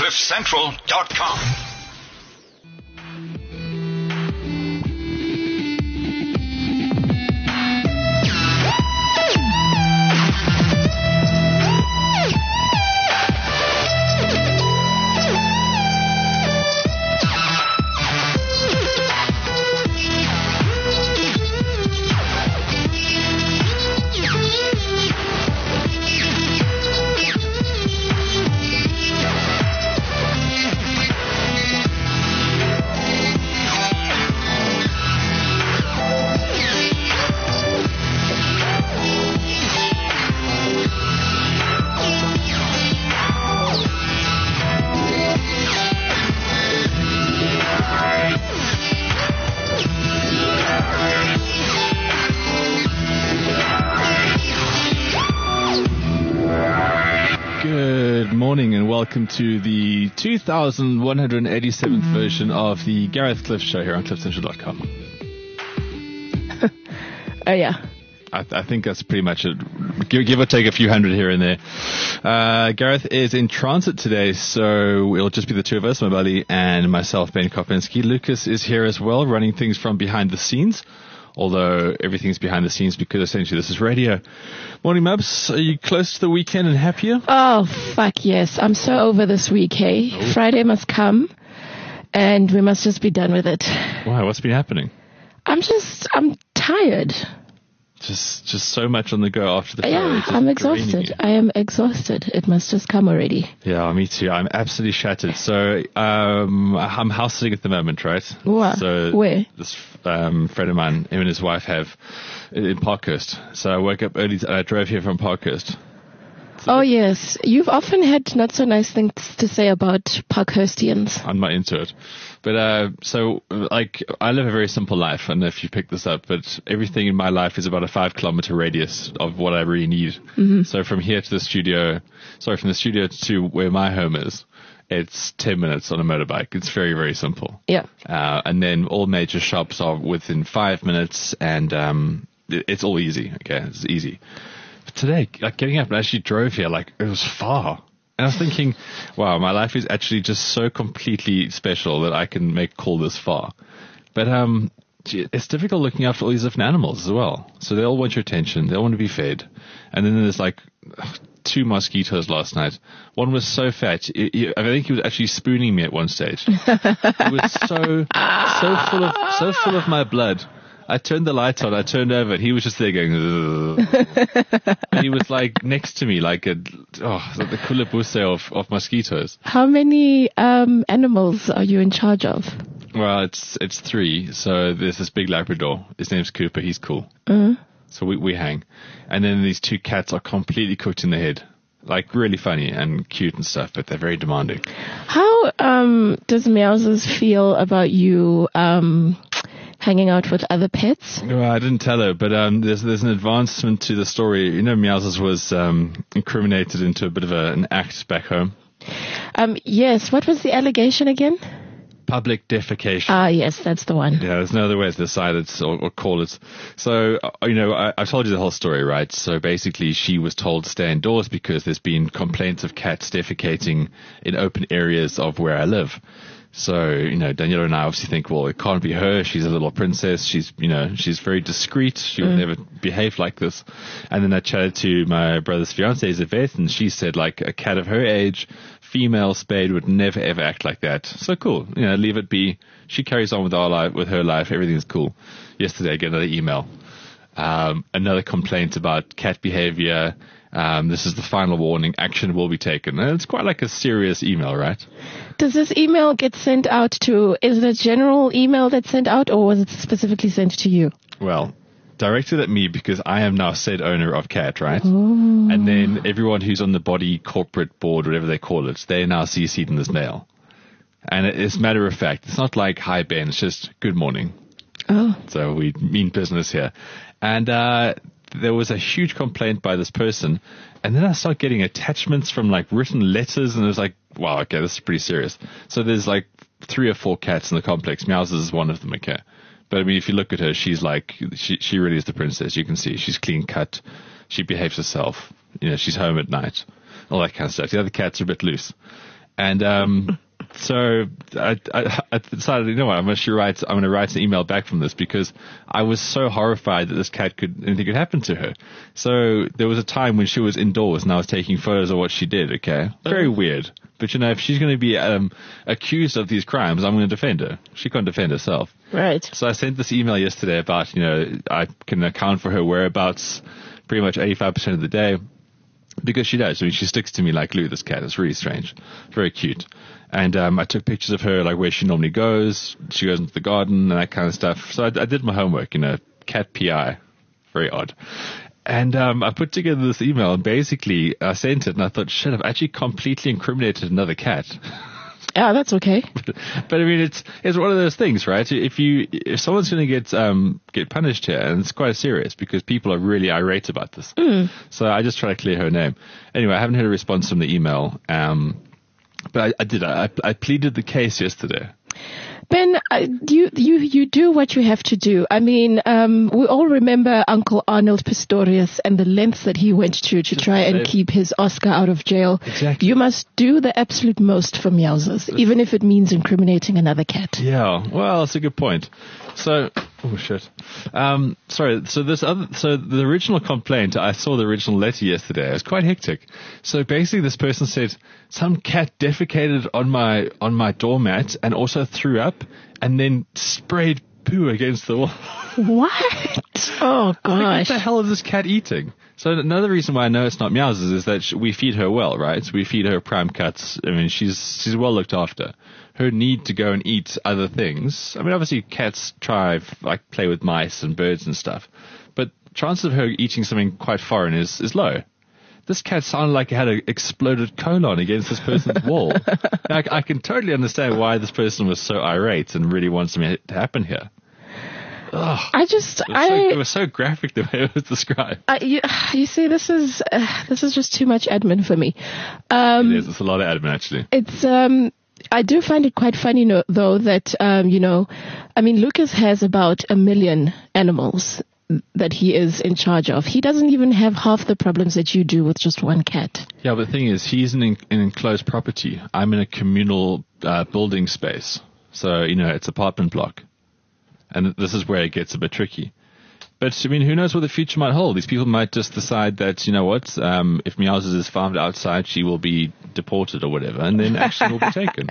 CliffCentral.com. Welcome to the 2187th version of the Gareth Cliff Show here on CliffCentral.com. Oh, yeah. I think that's pretty much it. Give or take a few hundred here and there. Gareth is in transit today, so it'll just be the two of us, my buddy and myself, Ben Kopinski. Lucas is here as well, running things from behind the scenes. Although everything's behind the scenes because essentially this is radio. Morning, Mubs. Are you close to the weekend and happier? Oh, fuck yes. I'm so over this week, hey? Oh. Friday must come and we must just be done with it. Why? What's been happening? I'm tired. Just so much on the go after the Friday. Yeah, I'm exhausted. I am exhausted. It must just come already. Yeah, me too. I'm absolutely shattered. So I'm house sitting at the moment, right? What? So where? This friend of mine, him and his wife have in Parkhurst. So I woke up early. I drove here from Parkhurst. Oh, yes. You've often had not so nice things to say about Parkhurstians. I'm not into it. But, I live a very simple life. I don't know if you picked this up, but everything in my life is about a 5-kilometer radius of what I really need. Mm-hmm. So from here to the studio, from the studio to where my home is, it's 10 minutes on a motorbike. It's very, very simple. Yeah. And then all major shops are within 5 minutes and, it's all easy. Okay. It's easy. Today, getting up and actually drove here, it was far. And I was thinking, wow, my life is actually just so completely special that I can make call this far. But it's difficult looking after all these different animals as well. So they all want your attention. They all want to be fed. And then there's 2 mosquitoes last night. One was so fat. I think he was actually spooning me at one stage. It was so full of my blood. I turned the lights on. I turned over, and he was just there going. And he was next to me, like the Kulabuse of mosquitoes. How many animals are you in charge of? Well, it's 3. So there's this big Labrador. His name's Cooper. He's cool. Mm-hmm. So we hang, and then these 2 cats are completely cooked in the head. Really funny and cute and stuff, but they're very demanding. How does Meowses feel about you hanging out with other pets? Well, I didn't tell her, but there's an advancement to the story. You know, Meowses was incriminated into a bit of an act back home. Yes. What was the allegation again? Public defecation. Ah, yes, that's the one. Yeah, there's no other way to decide it or call it. So, I've told you the whole story, right? So basically, she was told to stay indoors because there's been complaints of cats defecating in open areas of where I live. So, Daniela and I obviously think, well, it can't be her. She's a little princess. She's very discreet. She would never behave like this. And then I chatted to my brother's fiancée, Yvette, and she said, a cat of her age, female spayed, would never, ever act like that. So cool. Leave it be. She carries on with her life. Everything's cool. Yesterday, I get another email. Another complaint about cat behavior. This is the final warning. Action will be taken. And it's quite a serious email, right? Does this email get sent out to, is it a general email that's sent out, or was it specifically sent to you? Well, directed at me because I am now said owner of Cat, right? Oh. And then everyone who's on the body corporate board, whatever they call it, they're now CC'd in this mail. And it's matter of fact. It's not hi, Ben. It's just good morning. Oh. So we mean business here. And there was a huge complaint by this person. And then I start getting attachments from written letters. And it was wow, okay, this is pretty serious. So there's 3 or 4 cats in the complex. Meowses is one of them, okay? But I mean, if you look at her, she's she really is the princess. You can see she's clean cut. She behaves herself. She's home at night. All that kind of stuff. The other cats are a bit loose. And so I decided, you know what, I'm going to write an email back from this, because I was so horrified that this cat anything could happen to her. So there was a time when she was indoors and I was taking photos of what she did. Okay, very weird. But if she's going to be accused of these crimes, I'm going to defend her. She can't defend herself. Right. So I sent this email yesterday about, I can account for her whereabouts pretty much 85% of the day, because she does. I mean, she sticks to me like glue, this cat. It's really strange. Very cute. And I took pictures of her, like where she normally goes. She goes into the garden and that kind of stuff. So I did my homework, cat PI. Very odd. And I put together this email, and basically I sent it, and I thought, shit, I've actually completely incriminated another cat. Yeah, that's okay. But I mean, it's one of those things, right? If someone's going to get punished here, and it's quite serious because people are really irate about this. So I just try to clear her name. Anyway, I haven't had a response from the email. But I did. I pleaded the case yesterday. Ben, you do what you have to do. I mean, we all remember Uncle Arnold Pistorius and the lengths that he went to try and keep his Oscar out of jail. Exactly. You must do the absolute most for Meowsers, even if it means incriminating another cat. Yeah, well, that's a good point. So, oh shit. Sorry. So the original complaint, I saw the original letter yesterday. It was quite hectic. So basically, this person said some cat defecated on my doormat and also threw up and then sprayed poo against the wall. What? Oh gosh! Like, what the hell is this cat eating? So another reason why I know it's not Meowsers is that we feed her well, right? So we feed her prime cuts. I mean, she's well looked after. Her need to go and eat other things. I mean, obviously cats play with mice and birds and stuff, but chances of her eating something quite foreign is low. This cat sounded like it had an exploded colon against this person's wall. Now, I can totally understand why this person was so irate and really wants something to happen here. Ugh. It was so graphic the way it was described. You see, this is just too much admin for me. It is. It's a lot of admin, actually. It's I do find it quite funny, though, that I mean, Lucas has about 1 million animals that he is in charge of. He doesn't even have half the problems that you do with just one cat. Yeah, but the thing is, he's in an enclosed property. I'm in a communal building space. So, it's apartment block. And this is where it gets a bit tricky. But, I mean, who knows what the future might hold? These people might just decide that, if Meowsers is farmed outside, she will be deported or whatever, and then action will be taken.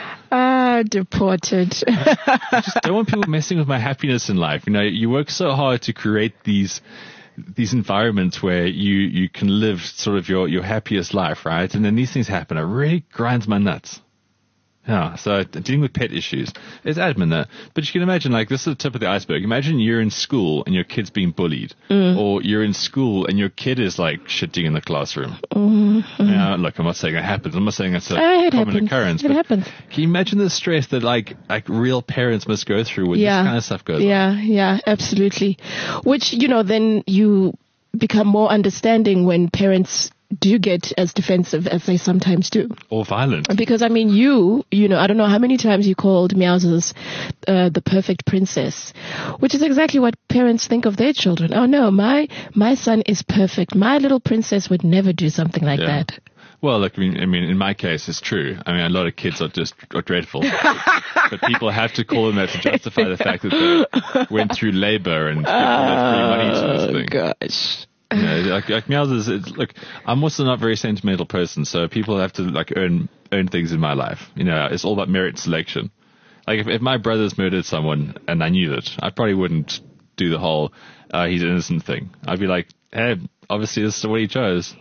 Deported. I just don't want people messing with my happiness in life. You work so hard to create these environments where you can live sort of your happiest life, right? And then these things happen. It really grinds my nuts. Yeah, so dealing with pet issues. There's admin there. But you can imagine, this is the tip of the iceberg. Imagine you're in school and your kid's being bullied. Or you're in school and your kid is, shitting in the classroom. Mm-hmm. Look, I'm not saying it happens. I'm not saying it's a common occurrence. It happens. Can you imagine the stress that, real parents must go through when this kind of stuff goes on? Yeah, absolutely. Which, then you become more understanding when parents do get as defensive as they sometimes do. Or violent. Because, I mean, I don't know how many times you called Meowsers the perfect princess, which is exactly what parents think of their children. Oh, no, my son is perfect. My little princess would never do something like that. Well, look, I mean, in my case, it's true. I mean, a lot of kids are dreadful. But people have to call them that to justify the fact that they went through labor and got free money to this thing. Oh, gosh. Like Meowsers, look, I'm also not a very sentimental person, so people have to earn things in my life. It's all about merit selection. If my brothers murdered someone and I knew it, I probably wouldn't do the whole he's innocent thing. I'd be like, hey, obviously this is what he chose.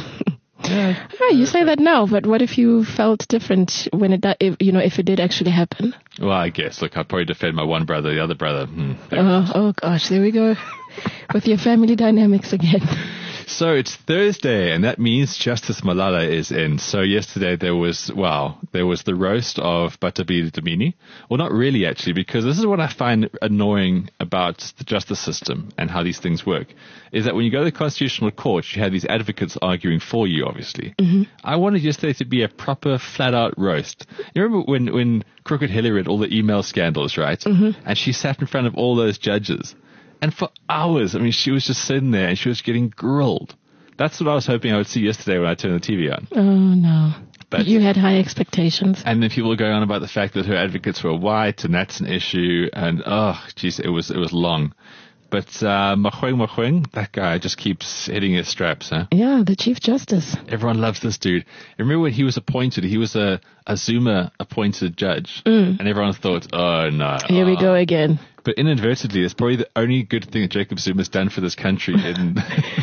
Yeah. You say that now, but what if you felt different when if it did actually happen? Well, I guess. Look, I'd probably defend my one brother, the other brother. Oh gosh, there we go. With your family dynamics again. So it's Thursday, and that means Justice Malala is in. So yesterday there was the roast of Batabile Dlamini. Well, not really, actually, because this is what I find annoying about the justice system and how these things work, is that when you go to the Constitutional Court, you have these advocates arguing for you, obviously. Mm-hmm. I wanted yesterday to be a proper, flat-out roast. You remember when Crooked Hillary had all the email scandals, right? Mm-hmm. And she sat in front of all those judges. And for hours, I mean, she was just sitting there and she was getting grilled. That's what I was hoping I would see yesterday when I turned the TV on. Oh, no. But You had high expectations. and then people were going on about the fact that her advocates were white, and that's an issue. And it was long. But Mogoeng, that guy just keeps hitting his straps, huh? Yeah, the Chief Justice. Everyone loves this dude. Remember when he was appointed? He was a Zuma appointed judge, and everyone thought, "Oh no, Here we go again. But inadvertently, it's probably the only good thing that Jacob Zuma's done for this country. and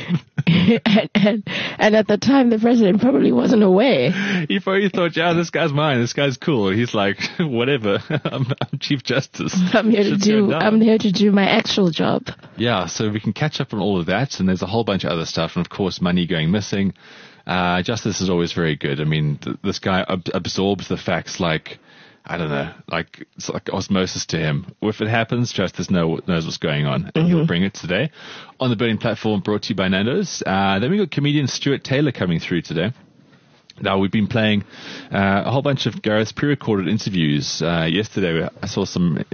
at the time, the president probably wasn't aware. He probably thought, yeah, this guy's mine. This guy's cool. He's like, whatever. I'm Chief Justice. I'm here to do my actual job. Yeah, so we can catch up on all of that, and there's a whole bunch of other stuff, and of course, money going missing. Justice is always very good. I mean, this guy absorbs the facts like, I don't know, like it's like osmosis to him. If it happens, Justice knows what's going on, and he'll bring it today on the Burning Platform, brought to you by Nando's. Then we got comedian Stuart Taylor coming through today. Now, we've been playing a whole bunch of Gareth's pre-recorded interviews. Yesterday, I saw some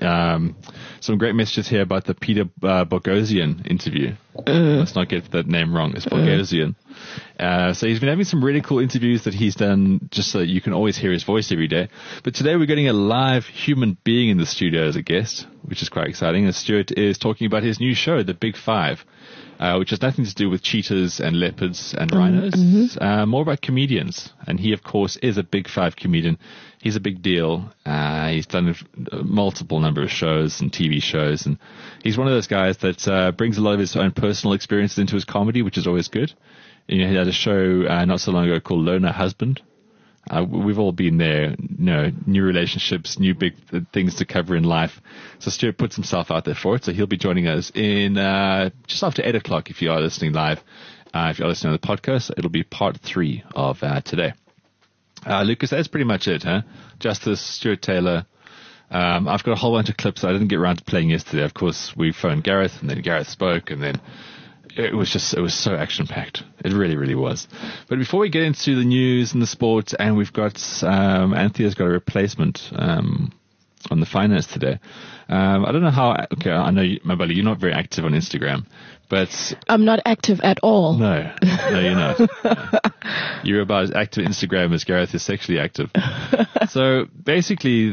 great messages here about the Peter Boghossian interview. Let's not get that name wrong. It's Boghossian. So he's been having some really cool interviews that he's done just so you can always hear his voice every day. But today we're getting a live human being in the studio as a guest, which is quite exciting. And Stuart is talking about his new show, The Big Five. Which has nothing to do with cheetahs and leopards and rhinos, more about comedians. And he, of course, is a Big Five comedian. He's a big deal. He's done a multiple number of shows and TV shows. And he's one of those guys that brings a lot of his own personal experiences into his comedy, which is always good. You know, he had a show not so long ago called Loner Husband. We've all been there, you know, new relationships, new big things to cover in life. So Stuart puts himself out there for it. So he'll be joining us in just after 8 o'clock if you are listening live. If you're listening to the podcast, it'll be part 3 of today. Lucas, that's pretty much it, huh? Justice, Stuart Taylor. I've got a whole bunch of clips I didn't get around to playing yesterday. Of course, we phoned Gareth, and then Gareth spoke, and then it was so action-packed. It really, really was. But before we get into the news and the sports, and we've got, Anthea's got a replacement, on the finance today. I don't know how, okay, I know, Mabali, you're not very active on Instagram, but. I'm not active at all. No, you're not. You're about as active on Instagram as Gareth is sexually active. So basically,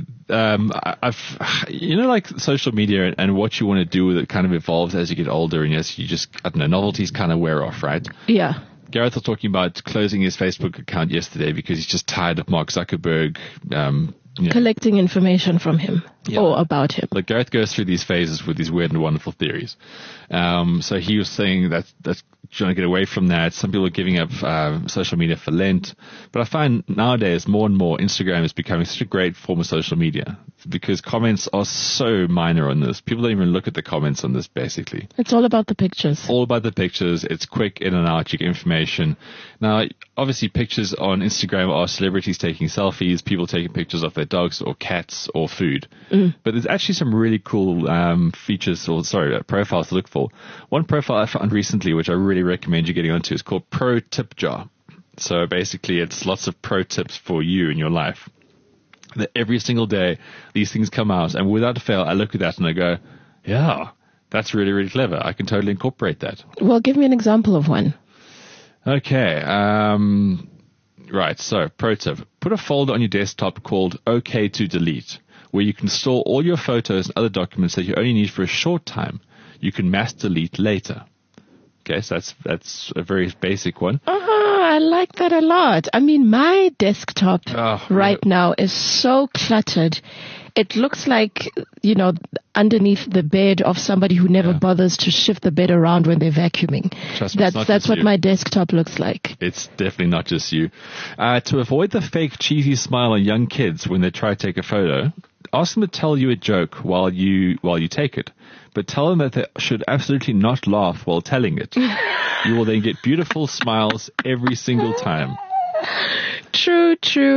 like social media and what you want to do with it kind of evolves as you get older, and as you just, I don't know, novelties kind of wear off, right? Yeah. Gareth was talking about closing his Facebook account yesterday because he's just tired of Mark Zuckerberg, collecting information from him or about him. Like Gareth goes through these phases with these weird and wonderful theories. So he was saying that's trying to get away from that. Some people are giving up social media for Lent. But I find nowadays more and more Instagram is becoming such a great form of social media because comments are so minor on this. People don't even look at the comments on this, basically. It's all about the pictures. All about the pictures. It's quick in and out. You get information. Now, obviously, pictures on Instagram are celebrities taking selfies, people taking pictures of their dogs or cats or food. But there's actually some really cool profiles to look for. One profile I found recently, which I really recommend you getting onto, is called Pro Tip Jar. So basically, it's lots of pro tips for you in your life. That every single day, these things come out, and without fail, I look at that and I go, yeah, that's really, really clever. I can totally incorporate that. Well, give me an example of one. Okay. Right. So, pro tip. Put a folder on your desktop called OK to Delete, where you can store all your photos and other documents that you only need for a short time. You can mass delete later. Okay, so that's a very basic one. I like that a lot. I mean, my desktop now is so cluttered. It looks like, underneath the bed of somebody who never bothers to shift the bed around when they're vacuuming. Trust me, that's what my desktop looks like. It's definitely not just you. To avoid the fake cheesy smile on young kids when they try to take a photo, ask them to tell you a joke while you take it. But tell them that they should absolutely not laugh while telling it. You will then get beautiful smiles every single time. True.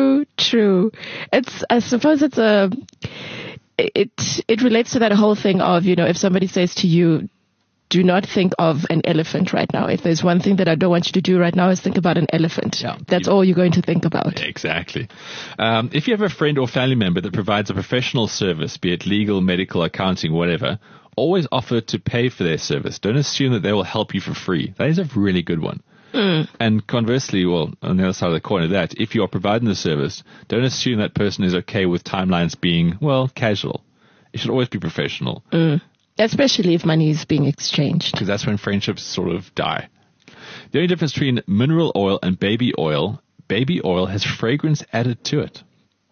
I suppose it relates to that whole thing of, if somebody says to you, do not think of an elephant right now. If there's one thing that I don't want you to do right now is think about an elephant. Yeah, that's all you're going to think about. Exactly. If you have a friend or family member that provides a professional service, be it legal, medical, accounting, whatever, always offer to pay for their service. Don't assume that they will help you for free. That is a really good one. And conversely, well, on the other side of the coin of that, if you are providing the service, don't assume that person is okay with timelines being, well, casual. It should always be professional. Especially if money is being exchanged. Because that's when friendships sort of die. The only difference between mineral oil and baby oil has fragrance added to it.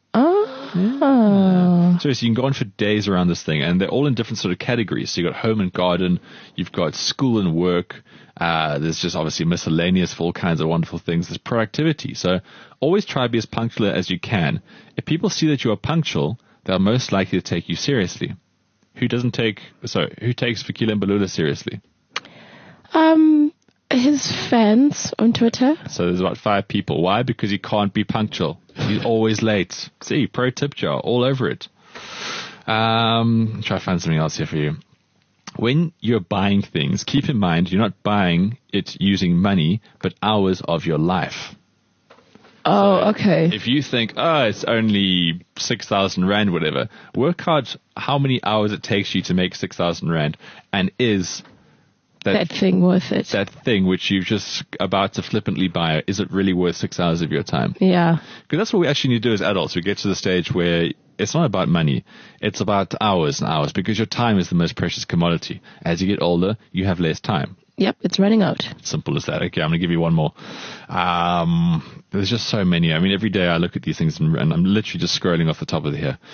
Oh. So you can go on for days around this thing, and they're all in different sort of categories. So you've got home and garden, you've got school and work, there's just obviously miscellaneous for all kinds of wonderful things. There's productivity. So always try to be as punctual as you can. If people see that you are punctual, they're most likely to take you seriously. Who takes Fikile Mbalula seriously? His fans on Twitter. So there's about 5 people. Why? Because he can't be punctual. He's always late. See, pro tip jar all over it. Try to find something else here for you. When you're buying things, keep in mind you're not buying it using money, but hours of your life. Oh, okay. If you think, it's only 6,000 Rand, whatever, work out how many hours it takes you to make 6,000 Rand, and is that thing worth it? That thing which you're just about to flippantly buy, is it really worth 6 hours of your time? Yeah. Because that's what we actually need to do as adults. We get to the stage where it's not about money. It's about hours and hours, because your time is the most precious commodity. As you get older, you have less time. Yep, it's running out. Simple as that. Okay, I'm going to give you one more. There's just so many. I mean, every day I look at these things and I'm literally just scrolling off the top of the here.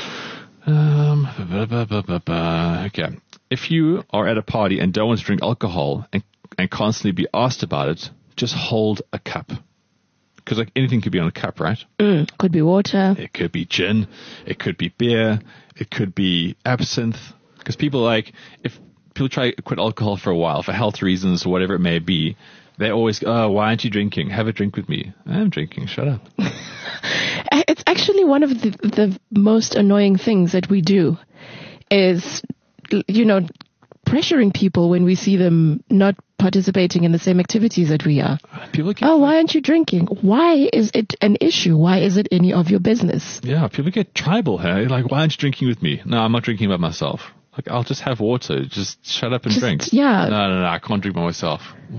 Okay. If you are at a party and don't want to drink alcohol and constantly be asked about it, just hold a cup. Because like anything could be on a cup, right? Could be water. It could be gin. It could be beer. It could be absinthe. Because if people try to quit alcohol for a while for health reasons or whatever it may be, they always go, why aren't you drinking? Have a drink with me. I'm drinking. Shut up. It's actually one of the most annoying things that we do is, pressuring people when we see them not participating in the same activities that we are. Why aren't you drinking? Why is it an issue? Why is it any of your business? Yeah, people get tribal here. Like, why aren't you drinking with me? No, I'm not drinking by myself. Like, I'll just have water. Just shut up and drink. Yeah. No, I can't drink by myself.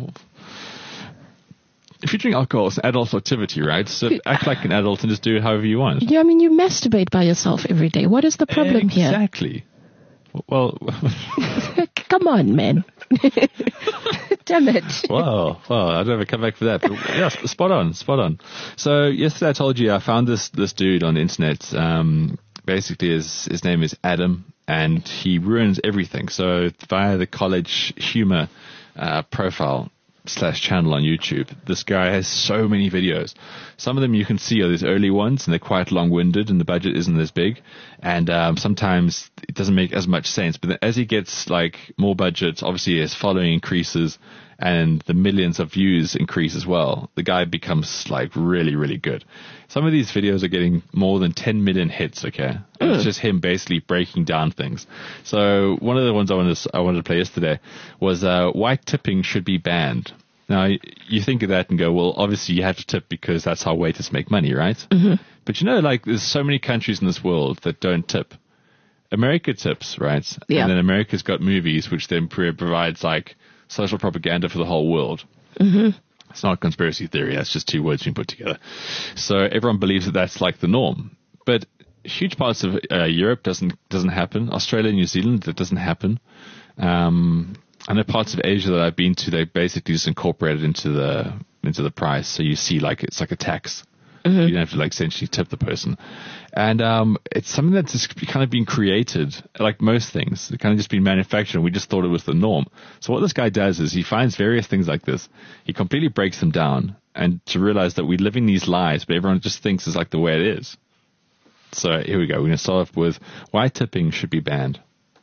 If you drink alcohol, it's an adult activity, right? So act like an adult and just do it however you want. Yeah, I mean, you masturbate by yourself every day. What is the problem here? Exactly. Well, come on, man. Damn it. Wow. I'd never come back for that. But yeah, spot on. So yesterday I told you I found this dude on the internet. Basically his name is Adam, and he ruins everything. So via the College Humor profile / channel on YouTube, this guy has so many videos. Some of them you can see are these early ones, and they're quite long-winded, and the budget isn't as big, and sometimes it doesn't make as much sense. But then as he gets like more budget, obviously his following increases and the millions of views increase as well. The guy becomes like really, really good. Some of these videos are getting more than 10 million hits. Okay, it's just him basically breaking down things. So one of the ones I wanted to play yesterday was why tipping should be banned. Now you think of that and go, well, obviously you have to tip because that's how waiters make money, right? Mm-hmm. But there's so many countries in this world that don't tip. America tips, right? Yeah. And then America's got movies, which then provides like social propaganda for the whole world. Mm-hmm. It's not a conspiracy theory. That's just two words being put together. So everyone believes that that's like the norm. But huge parts of Europe doesn't happen. Australia, New Zealand, that doesn't happen. I know parts of Asia that I've been to, they basically just incorporate it into the price. So you see like it's like a tax. Mm-hmm. You don't have to like essentially tip the person. And it's something that's just kind of been created, like most things. It's kind of just been manufactured, and we just thought it was the norm. So what this guy does is he finds various things like this. He completely breaks them down, and to realize that we're living these lies, but everyone just thinks it's like the way it is. So here we go. We're going to start off with why tipping should be banned.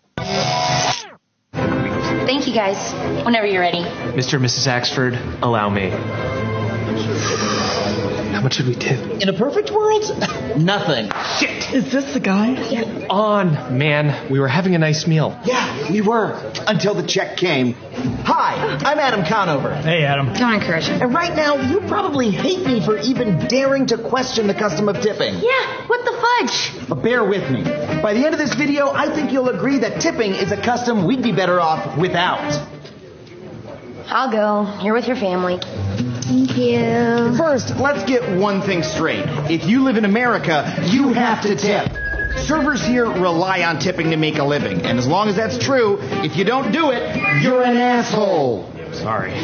Thank you, guys. Whenever you're ready. Mr. and Mrs. Axford, allow me. How much should we tip? In a perfect world, nothing. Shit! Is this the guy? Yeah. On, man. We were having a nice meal. Yeah, we were. Until the check came. Hi, I'm Adam Conover. Hey, Adam. Don't encourage him. And right now, you probably hate me for even daring to question the custom of tipping. Yeah, what the fudge? But bear with me. By the end of this video, I think you'll agree that tipping is a custom we'd be better off without. I'll go. You're with your family. Thank you. First, let's get one thing straight. If you live in America, you have to tip. Servers here rely on tipping to make a living. And as long as that's true, if you don't do it, you're an asshole. Sorry.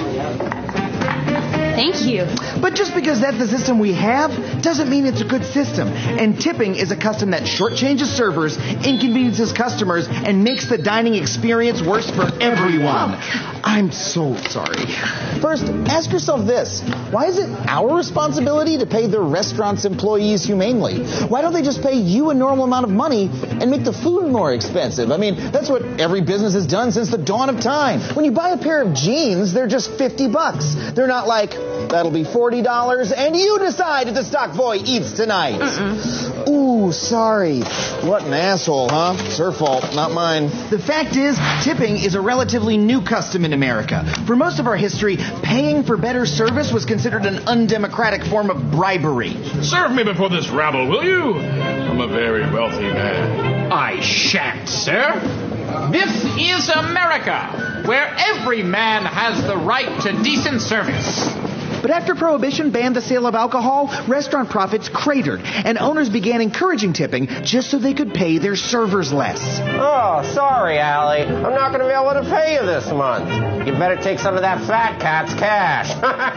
Thank you. But just because that's the system we have doesn't mean it's a good system. And tipping is a custom that shortchanges servers, inconveniences customers, and makes the dining experience worse for everyone. I'm so sorry. First, ask yourself this. Why is it our responsibility to pay the restaurant's employees humanely? Why don't they just pay you a normal amount of money and make the food more expensive? I mean, that's what every business has done since the dawn of time. When you buy a pair of jeans, they're just $50. They're not like, that'll be $40, and you decide if the stock boy eats tonight. Ooh, sorry. What an asshole, huh? It's her fault, not mine. The fact is, tipping is a relatively new custom in America. For most of our history, paying for better service was considered an undemocratic form of bribery. Serve me before this rabble, will you? I'm a very wealthy man. I shan't, sir. This is America, where every man has the right to decent service. But after Prohibition banned the sale of alcohol, restaurant profits cratered, and owners began encouraging tipping just so they could pay their servers less. Oh, sorry, Allie. I'm not going to be able to pay you this month. You better take some of that fat cat's cash.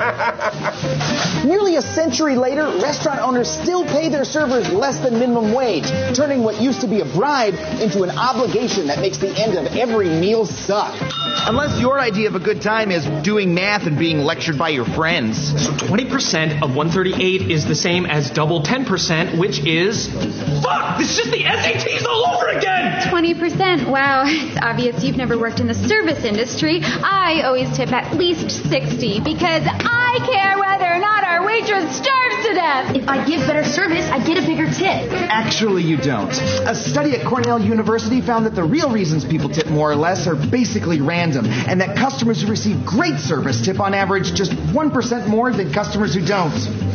Nearly a century later, restaurant owners still pay their servers less than minimum wage, turning what used to be a bribe into an obligation that makes the end of every meal suck. Unless your idea of a good time is doing math and being lectured by your friends. So 20% of 138 is the same as double 10%, which is... Fuck! This is just the SATs all over again! 20%. Wow, it's obvious you've never worked in the service industry. I always tip at least 60 because I care whether or not our waitress starves to death. If I give better service, I get a bigger tip. Actually, you don't. A study at Cornell University found that the real reasons people tip more or less are basically random, and that customers who receive great service tip on average just 1% more than customers who don't.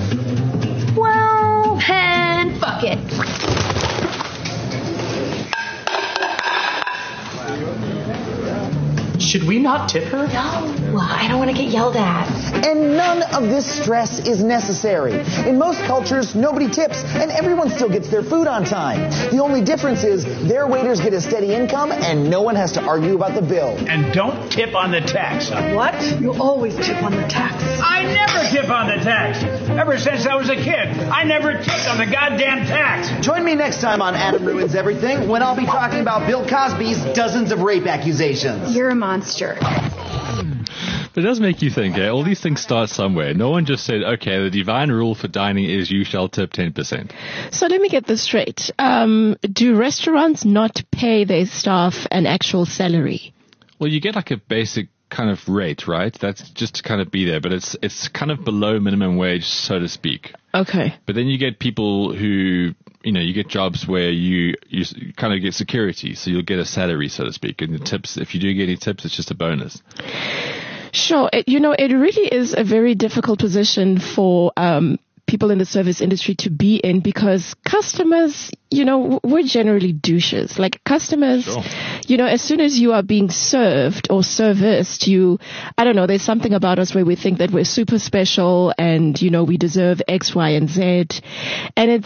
Well, and fuck it. Should we not tip her? No, I don't want to get yelled at. And none of this stress is necessary. In most cultures, nobody tips, and everyone still gets their food on time. The only difference is their waiters get a steady income, and no one has to argue about the bill. And don't tip on the tax. What? You always tip on the tax. I never tip on the tax. Ever since I was a kid, I never tipped on the goddamn tax. Join me next time on Adam Ruins Everything when I'll be talking about Bill Cosby's dozens of rape accusations. You're a monster. But it does make you think, all these things start somewhere. No one just said, okay, the divine rule for dining is you shall tip 10%. So let me get this straight. Do restaurants not pay their staff an actual salary? Well, you get like a basic kind of rate, right? That's just to kind of be there, but it's kind of below minimum wage, so to speak. Okay. But then you get people who, you get jobs where you kind of get security, so you'll get a salary, so to speak. And the tips, if you do get any tips, it's just a bonus. Sure. It really is a very difficult position for people in the service industry to be in because customers, we're generally douches. Like customers, sure. As soon as you are being served or serviced, I don't know, there's something about us where we think that we're super special and, we deserve X, Y, and Z. And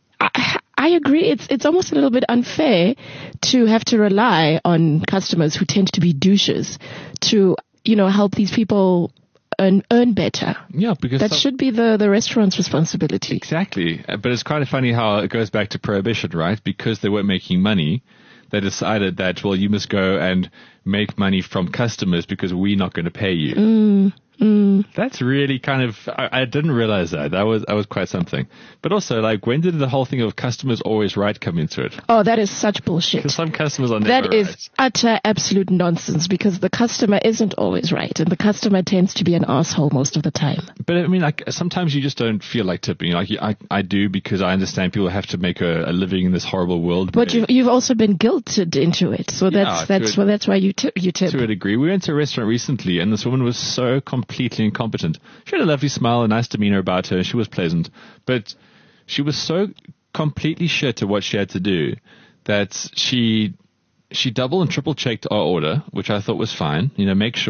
I agree. It's almost a little bit unfair to have to rely on customers who tend to be douches to, help these people earn better. Yeah, because that should be the restaurant's responsibility. Exactly. But it's kind of funny how it goes back to Prohibition, right? Because they weren't making money, they decided that, well, you must go and make money from customers because we're not going to pay you. That's really kind of, I didn't realize that. That was quite something. But also, when did the whole thing of customers always right come into it? Oh, that is such bullshit. Because some customers are never right. That is utter, absolute nonsense because the customer isn't always right and the customer tends to be an asshole most of the time. But I mean, sometimes you just don't feel like tipping. I do because I understand people have to make a living in this horrible world. But you've also been guilted into it. So that's why you tip. To a degree. We went to a restaurant recently and this woman was so completely incompetent. She had a lovely smile, a nice demeanor about her, and she was pleasant. But she was so completely shit at what she had to do that she double and triple checked our order, which I thought was fine. Make sure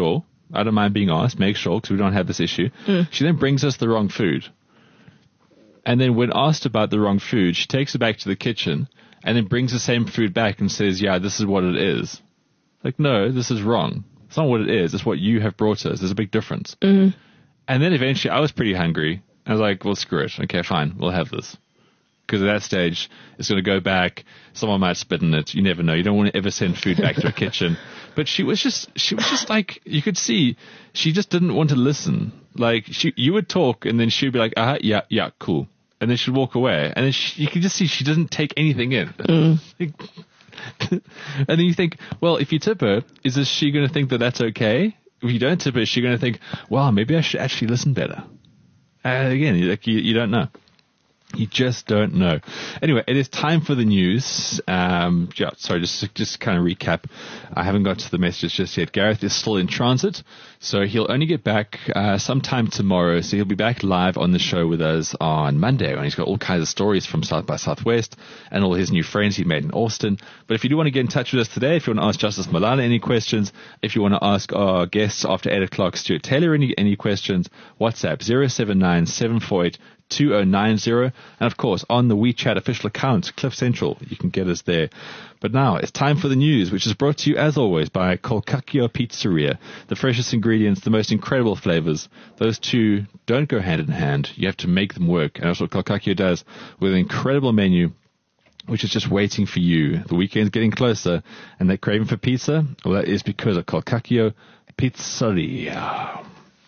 I don't mind being asked. Make sure, because we don't have this issue. She then brings us the wrong food. And then when asked about the wrong food, she takes it back to the kitchen and then brings the same food back and says, yeah, this is what it is. Like, no, this is wrong. It's not what it is. It's what you have brought us. There's a big difference. And then eventually I was pretty hungry. I was like, well, screw it. Okay, fine. We'll have this. Because at that stage, it's going to go back. Someone might spit in it. You never know. You don't want to ever send food back to a kitchen. But she was just like, you could see, she just didn't want to listen. Like, you would talk, and then she'd be like, yeah, cool. And then she'd walk away. And then you could just see she doesn't take anything in. And then you think, well, if you tip her, is she going to think that that's okay? If you don't tip her, is she going to think, wow, maybe I should actually listen better? Again, you don't know. You just don't know. Anyway, it is time for the news. Sorry, just kind of recap. I haven't got to the messages just yet. Gareth is still in transit, so he'll only get back sometime tomorrow. So he'll be back live on the show with us on Monday, and he's got all kinds of stories from South by Southwest and all his new friends he made in Austin. But if you do want to get in touch with us today, if you want to ask Justice Malala any questions, if you want to ask our guests after 8 o'clock, Stuart Taylor, any questions, WhatsApp 079-748-2090, and of course on the WeChat official account, Cliff Central, you can get us there. But now it's time for the news, which is brought to you as always by Kolkakio Pizzeria. The freshest ingredients, the most incredible flavors. Those two don't go hand in hand. You have to make them work, and that's what Kolkakio does with an incredible menu which is just waiting for you. The weekend's getting closer, and that craving for pizza, well, that is because of Kolkakio Pizzeria.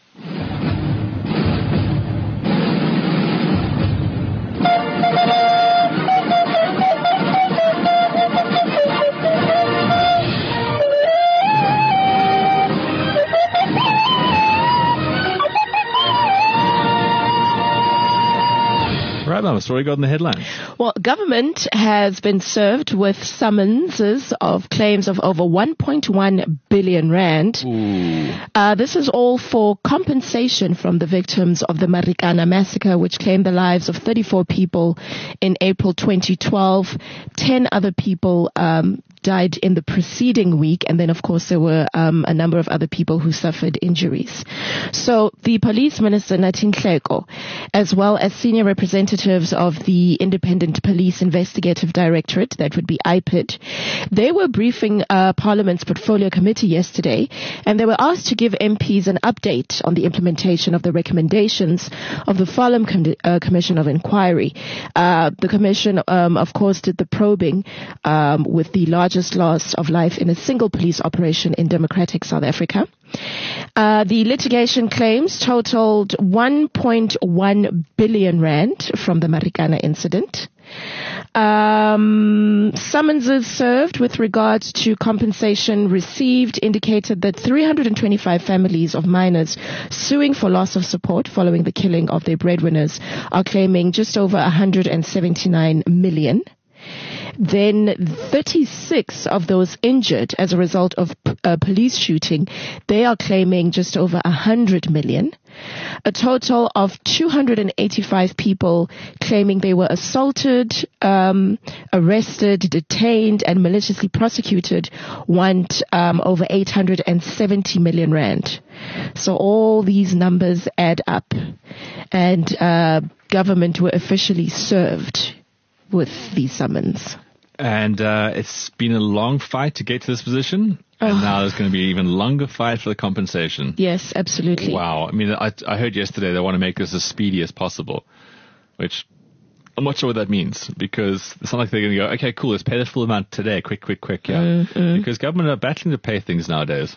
Right, Mama, so what do you got in the headlines? Well, government has been served with summonses of claims of over 1.1 billion rand. This is all for compensation from the victims of the Marikana massacre, which claimed the lives of 34 people in April 2012. 10 other people died in the preceding week, and then of course there were a number of other people who suffered injuries. So the police minister Nathi Nhleko, as well as senior representatives of the Independent Police Investigative Directorate, that would be IPID, they were briefing Parliament's Portfolio Committee yesterday, and they were asked to give MPs an update on the implementation of the recommendations of the Farlam Commission of Inquiry. The commission, of course, did the probing with the largest loss of life in a single police operation in democratic South Africa. The litigation claims totaled 1.1 billion rand from the Marikana incident. Summonses served with regards to compensation received indicated that 325 families of minors suing for loss of support following the killing of their breadwinners are claiming just over 179 million. Then 36 of those injured as a result of a police shooting, they are claiming just over 100 million. A total of 285 people claiming they were assaulted, arrested, detained, and maliciously prosecuted want over 870 million rand. So all these numbers add up, and government were officially served with these summons. And it's been a long fight to get to this position, and now there's going to be an even longer fight for the compensation. Yes, absolutely. Wow. I mean, I heard yesterday they want to make this as speedy as possible, which I'm not sure what that means, because it's not like they're going to go, okay, cool, let's pay the full amount today, quick, yeah. Because government are battling to pay things nowadays.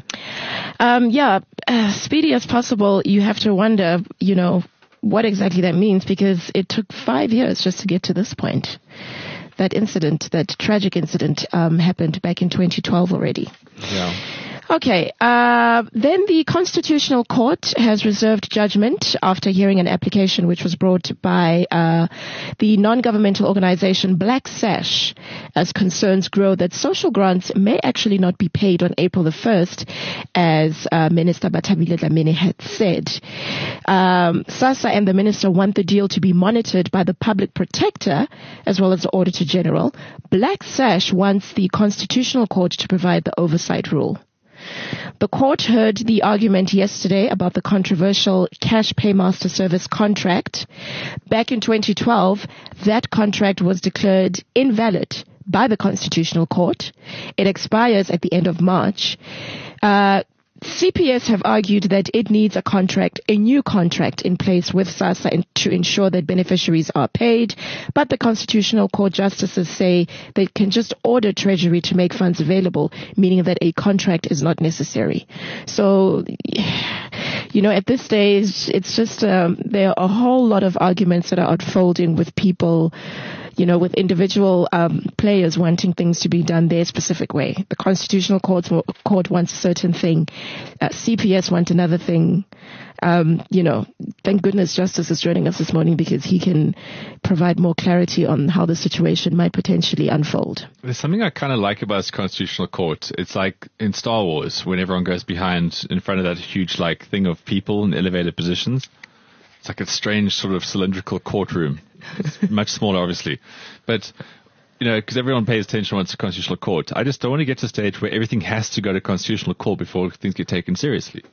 Speedy as possible. You have to wonder, what exactly that means, because it took 5 years just to get to this point. That tragic incident, happened back in 2012 already. Yeah. Okay. Then the Constitutional Court has reserved judgment after hearing an application which was brought by the non-governmental organization Black Sash, as concerns grow that social grants may actually not be paid on April the 1st, as Minister Bathabile Dlamini had said. SASSA and the minister want the deal to be monitored by the Public Protector as well as the Auditor General. Black Sash wants the Constitutional Court to provide the oversight rule. The court heard the argument yesterday about the controversial Cash Paymaster Service contract. Back in 2012, that contract was declared invalid by the Constitutional Court. It expires at the end of March. CPS have argued that it needs a new contract in place with SASSA to ensure that beneficiaries are paid, but the Constitutional Court justices say they can just order Treasury to make funds available, meaning that a contract is not necessary. So, at this stage, it's just there are a whole lot of arguments that are unfolding with people, with individual players wanting things to be done their specific way. The Constitutional Court wants a certain thing. CPS want another thing. Thank goodness Justice is joining us this morning because he can provide more clarity on how the situation might potentially unfold. There's something I kind of like about this Constitutional Court. It's like in Star Wars when everyone goes in front of that huge thing of people in elevated positions. It's like a strange sort of cylindrical courtroom. It's much smaller, obviously. But, because everyone pays attention once to Constitutional Court. I just don't want to get to a stage where everything has to go to Constitutional Court before things get taken seriously.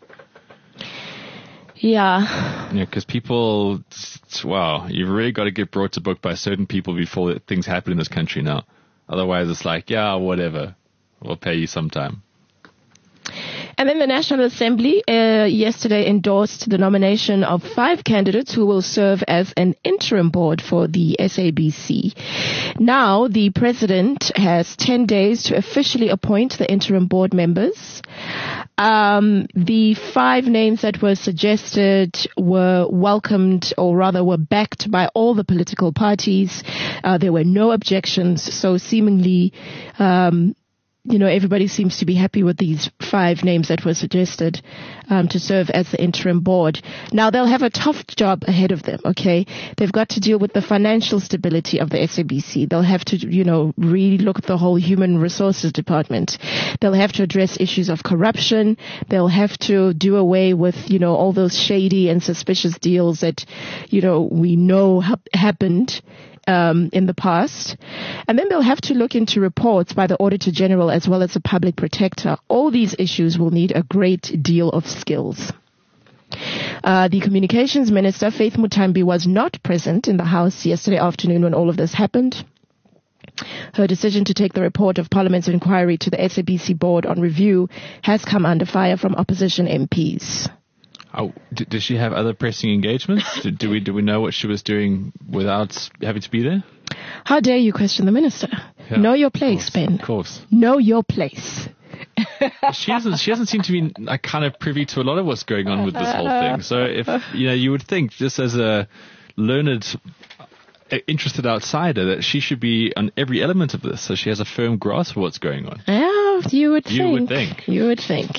Yeah. Because people, you've really got to get brought to book by certain people before things happen in this country now. Otherwise, it's whatever. We'll pay you sometime. And then the National Assembly yesterday endorsed the nomination of 5 candidates who will serve as an interim board for the SABC. Now, the president has 10 days to officially appoint the interim board members. The 5 names that were suggested were welcomed, or rather were backed by all the political parties. There were no objections, so seemingly everybody seems to be happy with these 5 names that were suggested to serve as the interim board. Now, they'll have a tough job ahead of them, okay? They've got to deal with the financial stability of the SABC. They'll have to, really look at the whole human resources department. They'll have to address issues of corruption. They'll have to do away with, all those shady and suspicious deals that, we know happened in the past. And then they'll have to look into reports by the Auditor General as well as the Public Protector. All these issues will need a great deal of skills. The Communications Minister, Faith Mutambi, was not present in the House yesterday afternoon when all of this happened. Her decision to take the report of Parliament's inquiry to the SABC board on review has come under fire from opposition MPs. Oh, does she have other pressing engagements? Do we know what she was doing without having to be there? How dare you question the minister? Yeah, know your place, Ben. Of course. Know your place. She hasn't seemed to be kind of privy to a lot of what's going on with this whole thing. So if you would think, just as a learned, interested outsider, that she should be on every element of this, so she has a firm grasp of what's going on. Yeah, you would think.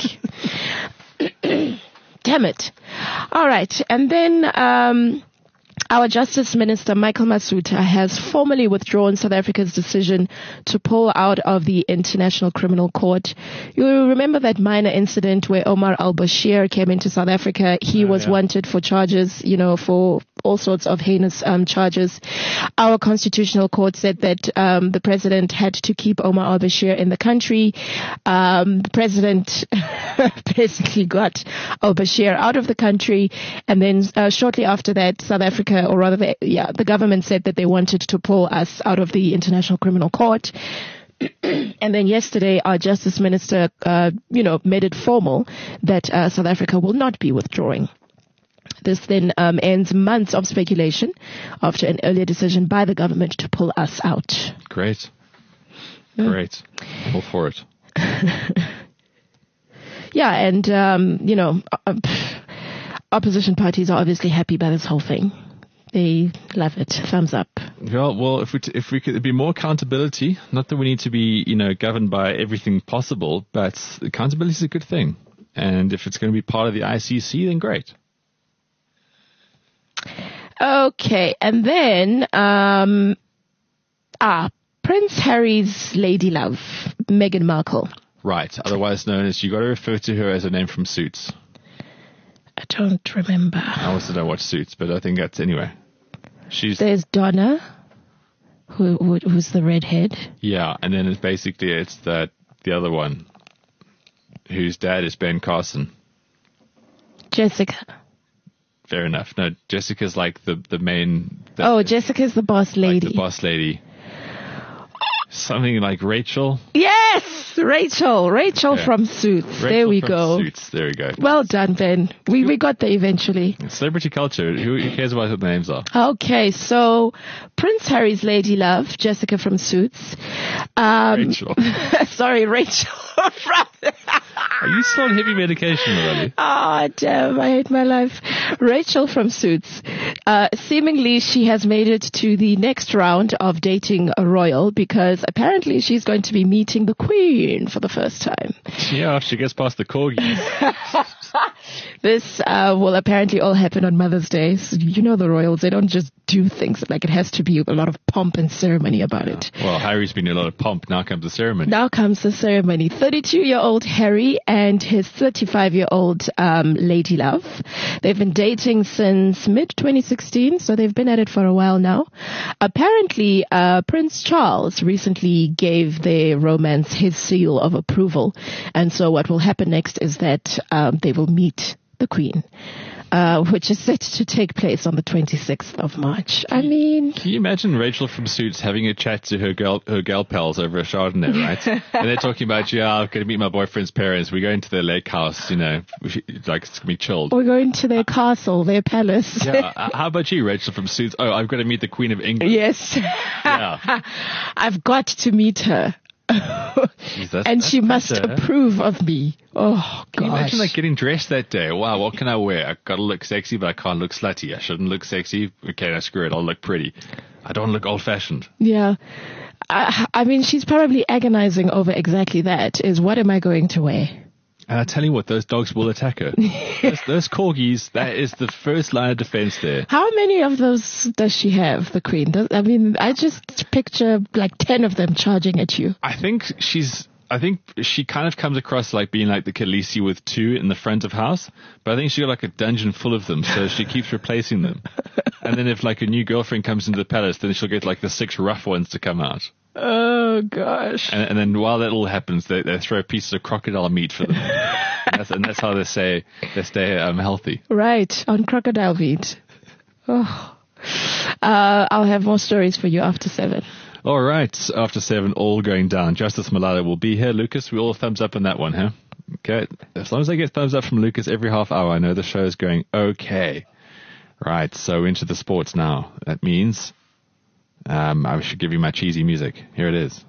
Damn it. All right. And then our Justice Minister, Michael Masutha, has formally withdrawn South Africa's decision to pull out of the International Criminal Court. You remember that minor incident where Omar al-Bashir came into South Africa. He was wanted for charges, for all sorts of heinous charges. Our Constitutional Court said that the president had to keep Omar al-Bashir in the country. The president basically got al-Bashir out of the country, and then shortly after that, South Africa, or rather, the government said that they wanted to pull us out of the International Criminal Court. And then yesterday, our Justice Minister, made it formal that South Africa will not be withdrawing. This then ends months of speculation after an earlier decision by the government to pull us out. Great. All for it. Yeah, and, opposition parties are obviously happy by this whole thing. They love it. Thumbs up. Well, if we could be more accountability, not that we need to be, governed by everything possible, but accountability is a good thing. And if it's going to be part of the ICC, then great. Okay, and then Prince Harry's lady love, Meghan Markle. Right, otherwise known as, you got to refer to her as a name from Suits. I don't remember. I also don't watch Suits, but I think that's, anyway. There's Donna, who's the redhead. Yeah, and then it's the other one whose dad is Ben Carson. Jessica. Fair enough. No, Jessica's like the main... Jessica's the boss lady. Like the boss lady. Something like Rachel. Yes, Rachel. Rachel from Suits. There we go. Suits. There we go. Well done, Ben. We got there eventually. Celebrity culture. Who cares about who the names are? Okay, so Prince Harry's lady love, Jessica from Suits. Rachel. Sorry, Rachel. Are you still on heavy medication already? Oh, damn. I hate my life. Rachel from Suits. Seemingly, she has made it to the next round of dating a royal because apparently she's going to be meeting the Queen for the first time. Yeah, if she gets past the corgis. This will apparently all happen on Mother's Day. So you know the royals, they don't just do things. Like, it has to be a lot of pomp and ceremony about it. Well, Harry's been a lot of pomp. Now comes the ceremony. 32-year-old Harry and his 35-year-old lady love. They've been dating since mid-2016, so they've been at it for a while now. Apparently, Prince Charles recently gave their romance his seal of approval. And so what will happen next is that they will meet the Queen, which is set to take place on the 26th of March. I mean... Can you imagine Rachel from Suits having a chat to her gal pals over a Chardonnay, right? And they're talking about, I'm going to meet my boyfriend's parents. We're going to their lake house, like, it's going to be chilled. We're going to their castle, their palace. Yeah. How about you, Rachel from Suits? Oh, I've got to meet the Queen of England. Yes. Yeah. I've got to meet her. Jeez, and she must approve of me. Oh, Can you gosh. imagine like getting dressed that day? Wow, what can I wear? I got to look sexy, but I can't look slutty. I shouldn't look sexy. Okay, screw it. I'll look pretty. I don't look old-fashioned. Yeah. I mean, she's probably agonizing over exactly that, is what am I going to wear? And I tell you what, those dogs will attack her. those corgis, that is the first line of defense there. How many of those does she have, the Queen? I just picture like 10 of them charging at you. I think she kind of comes across like being like the Khaleesi with 2 in the front of house, but I think she's got like a dungeon full of them, so she keeps replacing them. And then if like a new girlfriend comes into the palace, then she'll get like the 6 rough ones to come out. Oh, gosh. And then while that all happens, they throw pieces of crocodile meat for them. and that's how they stay healthy. Right, on crocodile meat. Oh. I'll have more stories for you after 7. All right, after 7, all going down. Justice Malala will be here. Lucas, we all thumbs up on that one, huh? Okay, as long as I get thumbs up from Lucas every half hour, I know the show is going okay. Right, so into the sports now. That means I should give you my cheesy music. Here it is.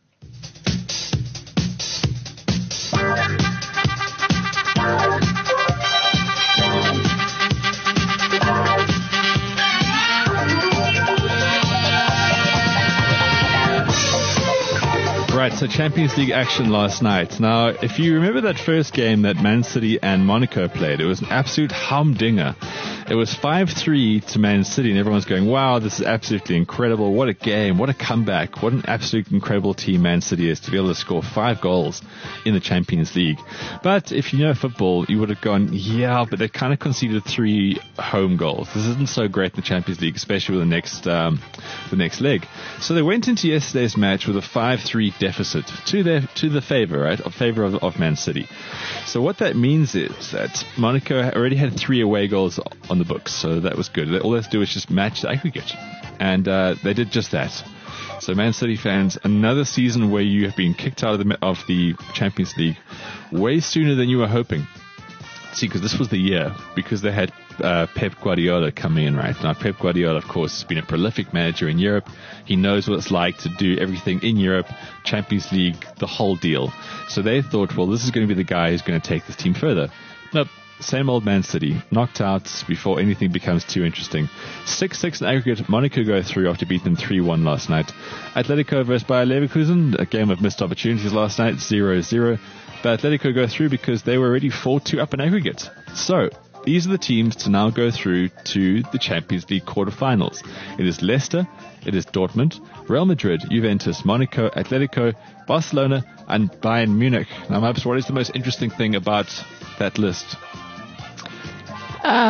Right, so Champions League action last night. Now, if you remember that first game that Man City and Monaco played, it was an absolute humdinger. It was 5-3 to Man City, and everyone's going, wow, this is absolutely incredible. What a game. What a comeback. What an absolute incredible team Man City is to be able to score 5 goals in the Champions League. But if you know football, you would have gone, yeah, but they kind of conceded 3 home goals. This isn't so great in the Champions League, especially with the next leg. So they went into yesterday's match with a 5-3 deficit to the favor, right, of Man City. So what that means is that Monaco already had 3 away goals on the books, so that was good. All they have to do is just match the aggregate, and they did just that. So Man City fans, another season where you have been kicked out of the Champions League way sooner than you were hoping. See, because this was the year, because they had Pep Guardiola coming in, right? Now, Pep Guardiola, of course, has been a prolific manager in Europe. He knows what it's like to do everything in Europe, Champions League, the whole deal. So they thought, well, this is going to be the guy who's going to take this team further. Nope. Same old Man City, knocked out before anything becomes too interesting. 6-6 in aggregate, Monaco go through after beating them 3-1 last night. Atletico versus Bayer Leverkusen, a game of missed opportunities last night, 0-0. But Atletico go through because they were already 4-2 up in aggregate. So, these are the teams to now go through to the Champions League quarterfinals. It is Leicester, it is Dortmund, Real Madrid, Juventus, Monaco, Atletico, Barcelona, and Bayern Munich. Now, Maps, what is the most interesting thing about that list?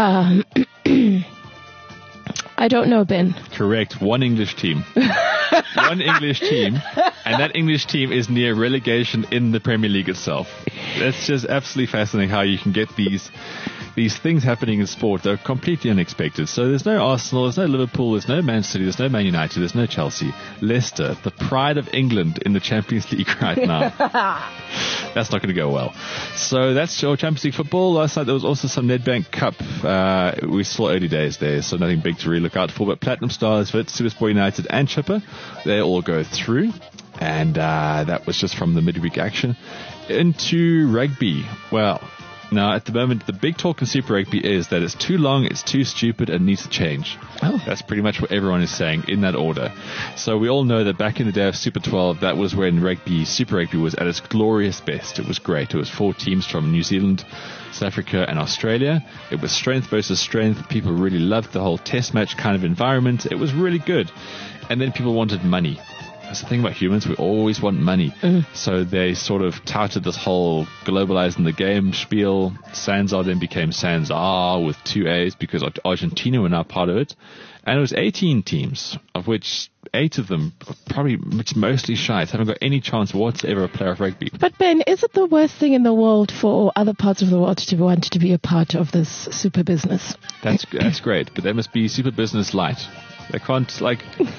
I don't know, Ben. Correct. 1 English team. one English team, and that English team is near relegation in the Premier League itself. That's just absolutely fascinating how you can get these things happening in sport that are completely unexpected. So there's no Arsenal, there's no Liverpool, there's no Man City, there's no Man United, there's no Chelsea. Leicester, the pride of England in the Champions League right now. That's not going to go well. So that's your Champions League football. Last night there was also some Nedbank Cup. We saw early days there, so nothing big to really look out for. But Platinum Stars, Wits, Supersport United and Chipper, they all go through. And that was just from the midweek action. Into rugby. Well, now, at the moment, the big talk in Super Rugby is that it's too long, it's too stupid, and needs to change. Oh. That's pretty much what everyone is saying in that order. So we all know that back in the day of Super 12, that was when Super Rugby was at its glorious best. It was great. It was 4 teams from New Zealand, South Africa, and Australia. It was strength versus strength. People really loved the whole test match kind of environment. It was really good. And then people wanted money. That's the thing about humans, we always want money. So they sort of touted this whole globalizing the game spiel. Sanzar then became Sanzar with 2 A's because Argentina were now part of it. And it was 18 teams, of which 8 of them are probably mostly shy, haven't got any chance whatsoever of playoff rugby. But Ben, is it the worst thing in the world for other parts of the world to want to be a part of this super business? That's great, but they must be super business light. They can't, like...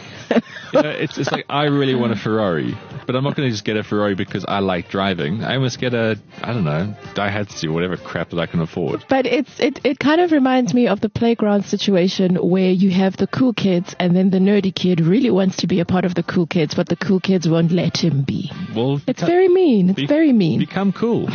it's like I really want a Ferrari, but I'm not going to just get a Ferrari because I like driving. I must get a, I don't know, Daihatsu, whatever crap that I can afford. But it kind of reminds me of the playground situation where you have the cool kids and then the nerdy kid really wants to be a part of the cool kids, but the cool kids won't let him be. Well, it's very mean. It's very mean. Become cool.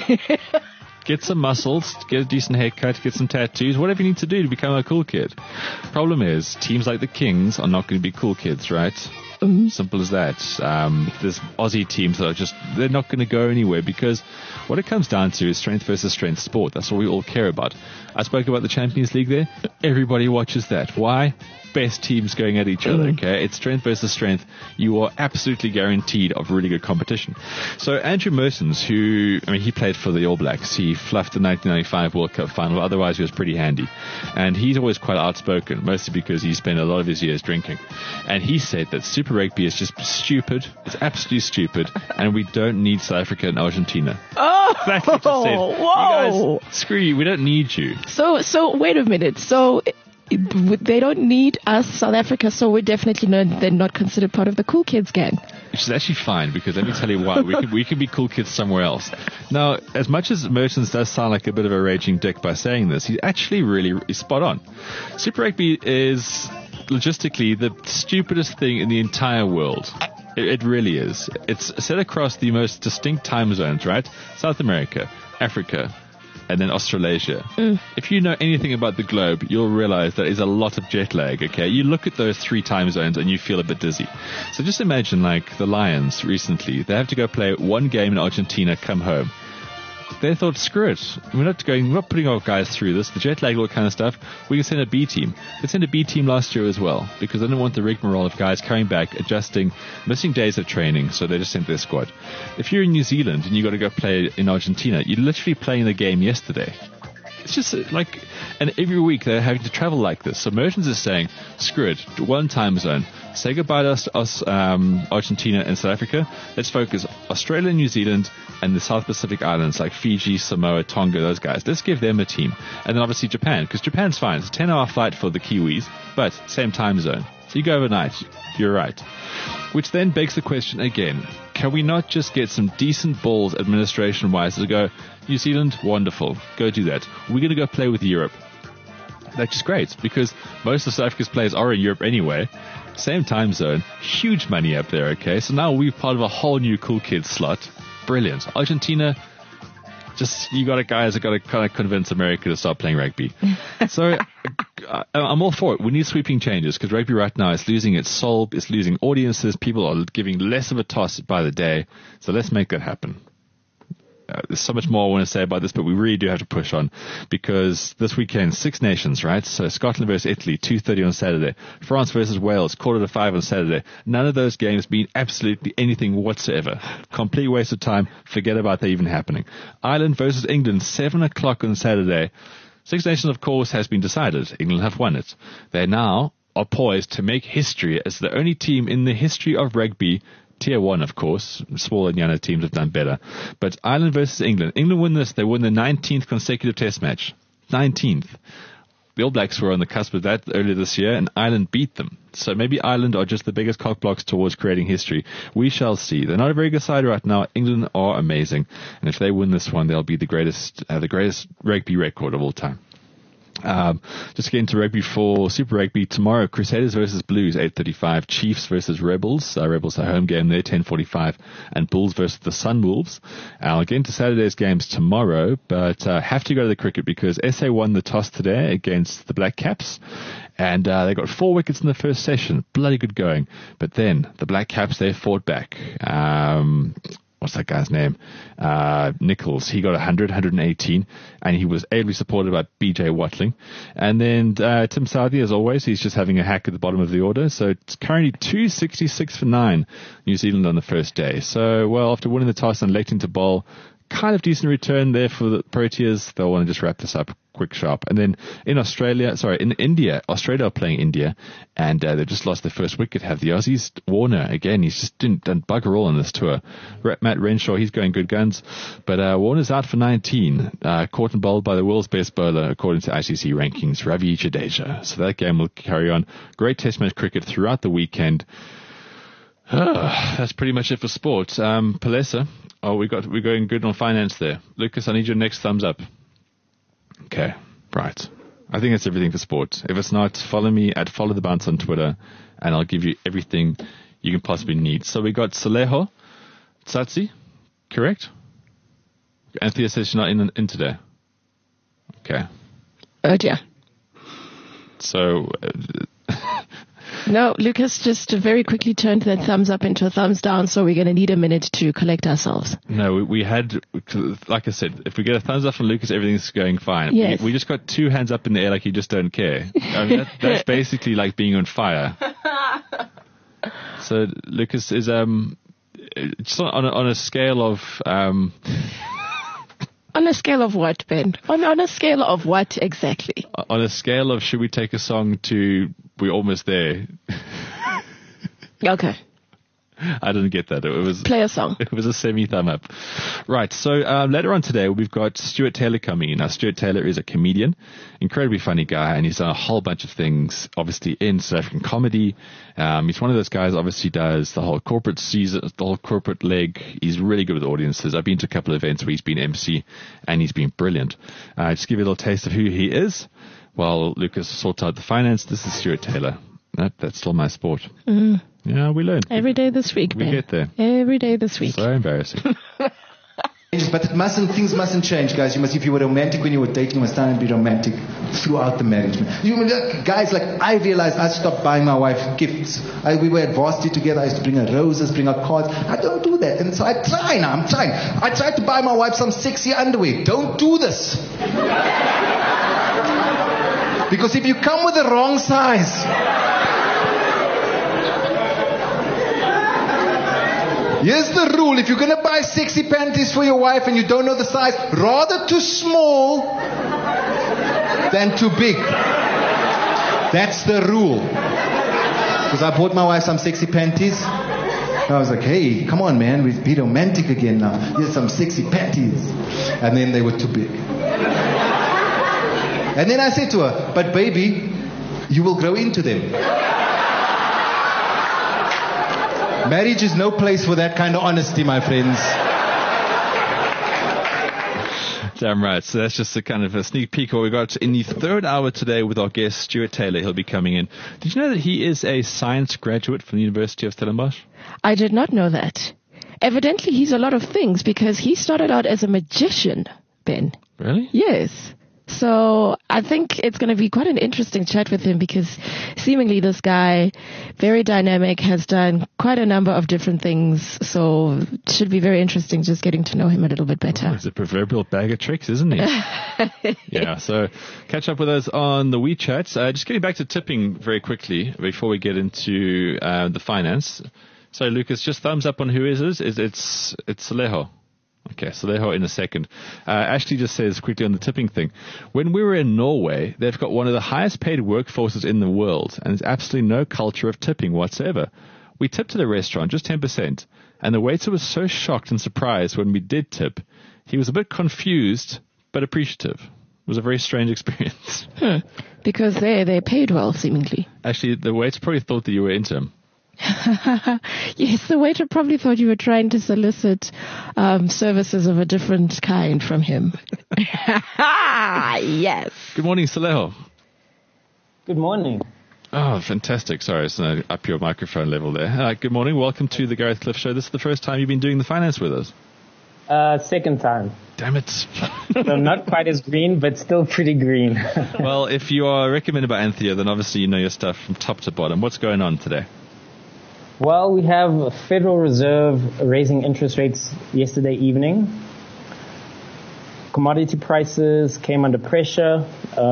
Get some muscles, get a decent haircut, get some tattoos, whatever you need to do to become a cool kid. Problem is, teams like the Kings are not going to be cool kids, right? Simple as that. There's Aussie teams that are just, they're not going to go anywhere because what it comes down to is strength versus strength sport. That's what we all care about. I spoke about the Champions League there. Everybody watches that. Why? Best teams going at each other, okay? It's strength versus strength. You are absolutely guaranteed of really good competition. So Andrew Mertens, he played for the All Blacks. He fluffed the 1995 World Cup final. Otherwise, he was pretty handy. And he's always quite outspoken, mostly because he spent a lot of his years drinking. And he said that Super Rugby is just stupid. It's absolutely stupid. And we don't need South Africa and Argentina. Oh! That's what he just said. Whoa! You guys, screw you. We don't need you. So wait a minute. So... they don't need us, South Africa, so we're definitely they're not considered part of the cool kids gang. Which is actually fine, because let me tell you why. We can be cool kids somewhere else. Now, as much as Mertens does sound like a bit of a raging dick by saying this, he's actually really spot on. Super Rugby is logistically the stupidest thing in the entire world. It really is. It's set across the most distinct time zones, right? South America, Africa, and then Australasia. If you know anything about the globe, you'll realize there is a lot of jet lag, okay? You look at those 3 time zones and you feel a bit dizzy. So just imagine, like, the Lions recently. They have to go play 1 game in Argentina, come home. They thought, screw it. We're not putting our guys through this. The jet lag, all that kind of stuff. We can send a B team. They sent a B team last year as well because they didn't want the rigmarole of guys coming back, adjusting, missing days of training, so they just sent their squad. If you're in New Zealand and you got to go play in Argentina, you're literally playing the game yesterday. It's just like, and every week they're having to travel like this. So Mertens is saying, screw it, 1 time zone. Say goodbye to us, Argentina and South Africa. Let's focus Australia, New Zealand, and the South Pacific Islands like Fiji, Samoa, Tonga, those guys. Let's give them a team. And then obviously Japan, because Japan's fine. It's a 10-hour flight for the Kiwis, but same time zone. So you go overnight. You're right. Which then begs the question again. Can we not just get some decent balls administration-wise to go, New Zealand, wonderful, go do that. We're going to go play with Europe. That's just great, because most of South Africa's players are in Europe anyway. Same time zone, huge money up there, okay? So now we're part of a whole new cool kids slot. Brilliant. Argentina, just, you got guys that got to kind of convince America to start playing rugby. So I'm all for it. We need sweeping changes because rugby right now is losing its soul, it's losing audiences, people are giving less of a toss by the day. So let's make that happen. There's so much more I want to say about this, but we really do have to push on because this weekend, 6 nations, right? So Scotland versus Italy, 2:30 on Saturday. France versus Wales, 4:45 on Saturday. None of those games mean absolutely anything whatsoever. Complete waste of time. Forget about that even happening. Ireland versus England, 7 o'clock on Saturday. 6 Nations, of course, has been decided. England have won it. They're now are poised to make history as the only team in the history of rugby, Tier 1, of course. Smaller and younger teams have done better. But Ireland versus England. England win this. They won the 19th consecutive test match. 19th. The All Blacks were on the cusp of that earlier this year, and Ireland beat them. So maybe Ireland are just the biggest cockblocks towards creating history. We shall see. They're not a very good side right now. England are amazing. And if they win this one, they'll be the greatest rugby record of all time. Just getting to rugby for Super Rugby tomorrow. Crusaders versus Blues, 8:35. Chiefs versus Rebels. Rebels are home game there, 10:45. And Bulls versus the Sunwolves. I'll get into Saturday's games tomorrow, but have to go to the cricket because SA won the toss today against the Black Caps. And they got 4 wickets in the first session. Bloody good going. But then the Black Caps, they fought back. What's that guy's name? Nichols. He got 118, and he was ably supported by BJ Watling. And then Tim Southee, as always, he's just having a hack at the bottom of the order. So it's currently 266 for 9, New Zealand on the first day. So, well, after winning the toss and electing to bowl, kind of decent return there for the Proteas. They'll want to just wrap this up quick, sharp. And then in India, Australia are playing India, and they just lost their first wicket, have the Aussies. Warner, again, he's just done bugger all on this tour. Matt Renshaw, he's going good guns, but Warner's out for 19, caught and bowled by the world's best bowler, according to ICC rankings, Ravi Jadeja. So that game will carry on. Great test match cricket throughout the weekend. That's pretty much it for sport. Palesa, we're going good on finance there. Lucas, I need your next thumbs up. Okay, right. I think that's everything for sport. If it's not, follow me at Follow the Bounce on Twitter, and I'll give you everything you can possibly need. So we got Saleho Tsatsi, correct? Anthea says she's not in today. Okay. Oh dear. So... No, Lucas just very quickly turned that thumbs up into a thumbs down, so we're going to need a minute to collect ourselves. No, we had, like I said, if we get a thumbs up from Lucas, everything's going fine. Yes. We just got 2 hands up in the air like you just don't care. I mean, that's basically like being on fire. So Lucas is just on a scale of... On a scale of what, Ben? On a scale of what exactly? On a scale of should we take a song to we're almost there. Okay. I didn't get that. It was play a song. It was a semi thumb up. Right. So later on today, we've got Stuart Taylor coming in. Now, Stuart Taylor is a comedian, incredibly funny guy, and he's done a whole bunch of things, obviously in South African comedy. He's one of those guys. Obviously, does the whole corporate season, the whole corporate leg. He's really good with audiences. I've been to a couple of events where he's been MC, and he's been brilliant. Just give you a little taste of who he is. While Lucas sorts out the finance, this is Stuart Taylor. That's still my sport. Mm. Yeah, we learn. Every day this week, We Ben. get there. Every day this week. So embarrassing. But things mustn't change, guys. If you were romantic when you were dating, you must try and be romantic throughout the marriage. Guys, I realized I stopped buying my wife gifts. We were at varsity together. I used to bring her roses, bring her cards. I don't do that. And so I try now. I'm trying. I tried to buy my wife some sexy underwear. Don't do this. Because if you come with the wrong size... Here's the rule. If you're going to buy sexy panties for your wife and you don't know the size, rather too small than too big. That's the rule. Because I bought my wife some sexy panties. And I was like, hey, come on, man. We'd be romantic again now. Here's some sexy panties. And then they were too big. And then I said to her, but baby, you will grow into them. Marriage is no place for that kind of honesty, my friends. Damn right. So that's just a kind of a sneak peek of what we got in the third hour today with our guest, Stuart Taylor. He'll be coming in. Did you know that he is a science graduate from the University of Stellenbosch? I did not know that. Evidently, he's a lot of things because he started out as a magician, Ben. Really? Yes. So I think it's going to be quite an interesting chat with him because seemingly this guy, very dynamic, has done quite a number of different things. So it should be very interesting just getting to know him a little bit better. Oh, he's a proverbial bag of tricks, isn't he? Yeah, so catch up with us on the WeChat. Just getting back to tipping very quickly before we get into the finance. So Lucas, just thumbs up on who is it? It's Saleho. Okay, so they're in a second. Ashley just says quickly on the tipping thing. When we were in Norway, they've got one of the highest paid workforces in the world, and there's absolutely no culture of tipping whatsoever. We tipped at a restaurant, just 10%, and the waiter was so shocked and surprised when we did tip. He was a bit confused, but appreciative. It was a very strange experience. Because they paid well, seemingly. Actually, the waiter probably thought that you were into him. Yes, the waiter probably thought you were trying to solicit services of a different kind from him. Yes. Good morning, Saleho. Good morning. Oh, fantastic. Sorry, it's up your microphone level there. Good morning. Welcome to the Gareth Cliff Show. This is the first time you've been doing the finance with us. Second time. Damn it. So not quite as green, but still pretty green. Well, if you are recommended by Anthea, then obviously you know your stuff from top to bottom. What's going on today? Well, we have Federal Reserve raising interest rates yesterday evening. Commodity prices came under pressure,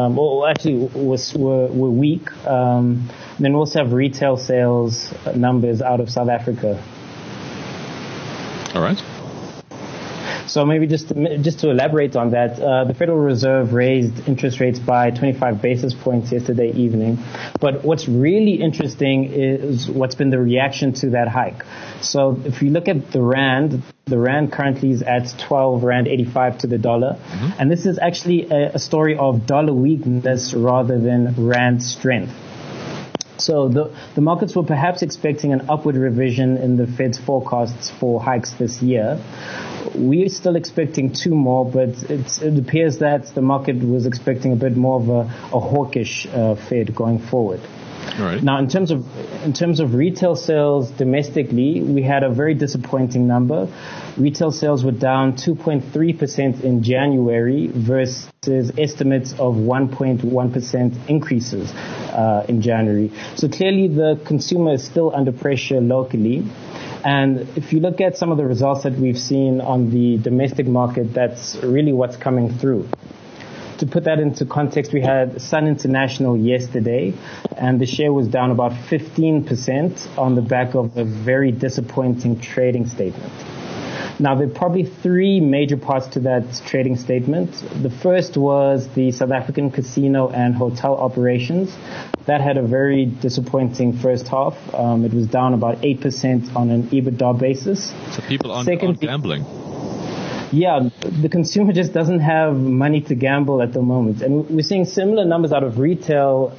were weak. Then we also have retail sales numbers out of South Africa. All right. So maybe just to elaborate on that, the Federal Reserve raised interest rates by 25 basis points yesterday evening. But what's really interesting is what's been the reaction to that hike. So if you look at the Rand currently is at 12 Rand 85 to the dollar. Mm-hmm. And this is actually a story of dollar weakness rather than Rand strength. So the markets were perhaps expecting an upward revision in the Fed's forecasts for hikes this year. We are still expecting 2 more, but it appears that the market was expecting a bit more of a hawkish Fed going forward. All right. Now, in terms of retail sales domestically, we had a very disappointing number. Retail sales were down 2.3% in January versus estimates of 1.1% increases in January. So clearly the consumer is still under pressure locally. And if you look at some of the results that we've seen on the domestic market, that's really what's coming through. To put that into context, we had Sun International yesterday, and the share was down about 15% on the back of a very disappointing trading statement. Now, there are probably 3 major parts to that trading statement. The first was the South African casino and hotel operations. That had a very disappointing first half. It was down about 8% on an EBITDA basis. So people aren't gambling. Yeah, the consumer just doesn't have money to gamble at the moment. And we're seeing similar numbers out of retail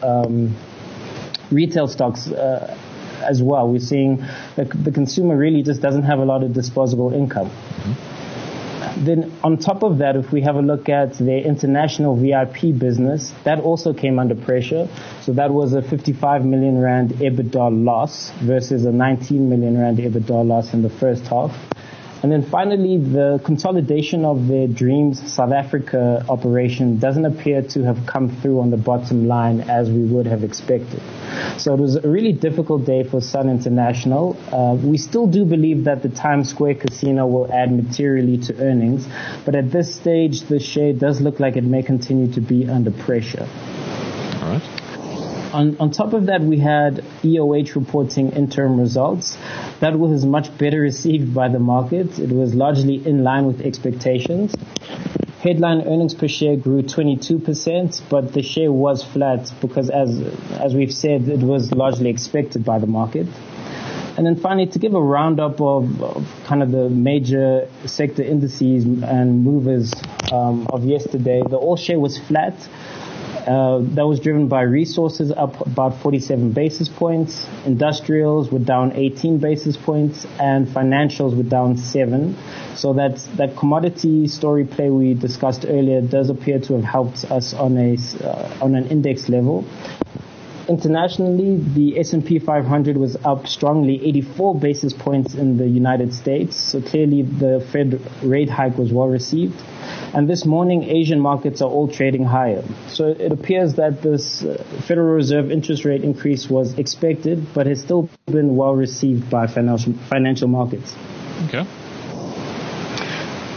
stocks as well. We're seeing the consumer really just doesn't have a lot of disposable income. Mm-hmm. Then on top of that, if we have a look at their international VIP business, that also came under pressure. So that was a 55 million Rand EBITDA loss versus a 19 million Rand EBITDA loss in the first half. And then finally, the consolidation of their Dreams South Africa operation doesn't appear to have come through on the bottom line as we would have expected. So it was a really difficult day for Sun International. We still do believe that the Times Square Casino will add materially to earnings, but at this stage, the share does look like it may continue to be under pressure. All right. On top of that, we had EOH reporting interim results. That was much better received by the market. It was largely in line with expectations. Headline earnings per share grew 22%, but the share was flat because, as we've said, it was largely expected by the market. And then finally, to give a roundup of kind of the major sector indices and movers of yesterday, the all share was flat. That was driven by resources up about 47 basis points, industrials were down 18 basis points, and financials were down 7. So that commodity story play we discussed earlier does appear to have helped us on an index level. Internationally, the S&P 500 was up strongly 84 basis points in the United States. So clearly the Fed rate hike was well received. And this morning, Asian markets are all trading higher. So it appears that this Federal Reserve interest rate increase was expected, but has still been well received by financial markets. Okay.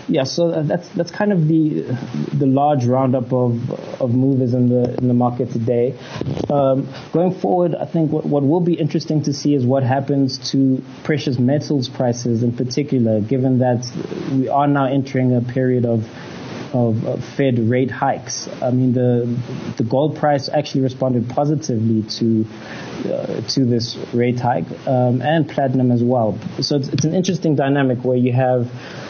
Yeah, so that's kind of the large roundup of movers in the market today. Going forward, I think what will be interesting to see is what happens to precious metals prices in particular, given that we are now entering a period of Fed rate hikes. I mean, the gold price actually responded positively to this rate hike, and platinum as well. So it's an interesting dynamic where you have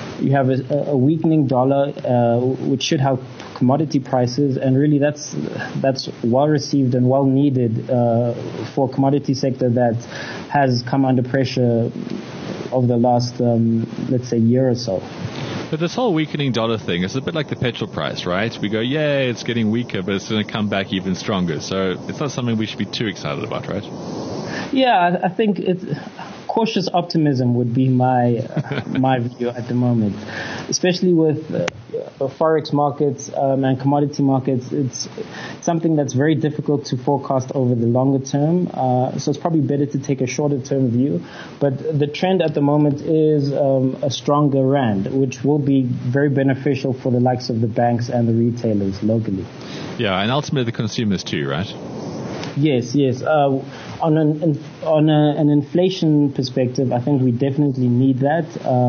a weakening dollar, which should help commodity prices, and really that's well received and well needed for a commodity sector that has come under pressure over the last, let's say, year or so. But this whole weakening dollar thing is a bit like the petrol price, right? We go, yay, it's getting weaker, but it's going to come back even stronger. So it's not something we should be too excited about, right? Yeah, I think cautious optimism would be my view at the moment, especially with forex markets and commodity markets. It's something that's very difficult to forecast over the longer term. So it's probably better to take a shorter term view. But the trend at the moment is a stronger rand, which will be very beneficial for the likes of the banks and the retailers locally. Yeah, and ultimately the consumers too, right? Yes. On an inflation perspective, I think we definitely need that.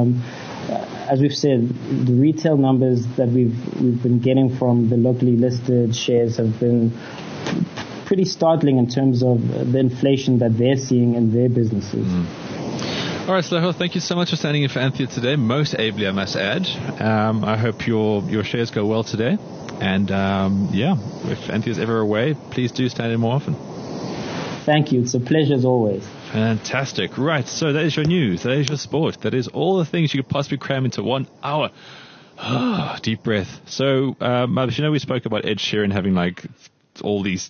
As we've said, the retail numbers that we've been getting from the locally listed shares have been pretty startling in terms of the inflation that they're seeing in their businesses. All right, Sloho, thank you so much for standing in for Anthea today. Most ably, I must add. I hope your shares go well today. And if Anthea's ever away, please do stand in more often. Thank you. It's a pleasure as always. Fantastic. Right, so that is your news. That is your sport. That is all the things you could possibly cram into 1 hour. Deep breath. So, we spoke about Ed Sheeran having all these,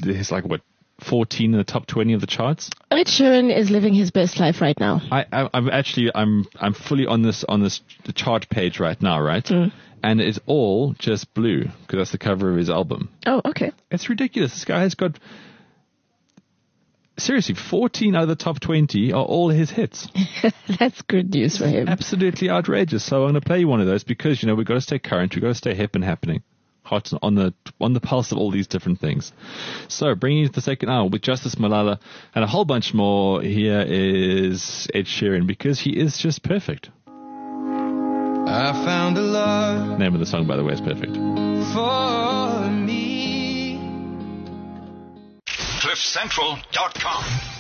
14 in the top 20 of the charts. Ed Sheeran is living his best life right now. I'm fully on this the chart page right now, right? And it's all just blue because that's the cover of his album. Oh, okay. It's ridiculous. This guy has got, seriously, 14 out of the top 20 are all his hits. That's good news for him. Absolutely outrageous. So I'm going to play you one of those because, we've got to stay current. We've got to stay hip and happening. Hot on the pulse of all these different things. So bringing you to the second hour with Justice Malala and a whole bunch more. Here is Ed Sheeran because he is just perfect. I found a love. Name of the song, by the way, is perfect. For me. CliffCentral.com